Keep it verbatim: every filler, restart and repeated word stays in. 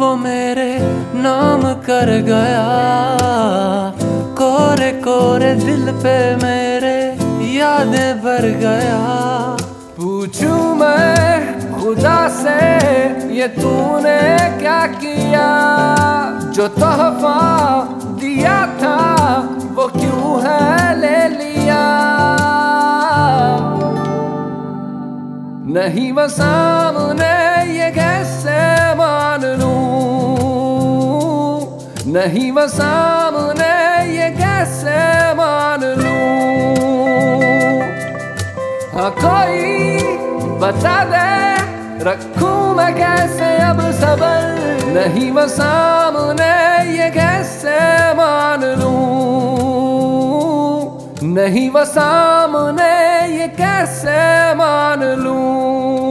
वो मेरे नाम कर गया, कोरे कोरे दिल पे मेरे यादें भर गया। पूछूं मैं खुदा से ये तूने क्या किया, जो तोहफा दिया था वो क्यों है ले लिया। नहीं वो सामने ये कैसे मान लूं, नहीं वो सामने ये कैसे मान लूं। हाँ कोई बता दे रखूं मैं कैसे अब सबर, नहीं वो सामने ये कैसे मान लूं, नहीं वो सामने ये कैसे मान लूं।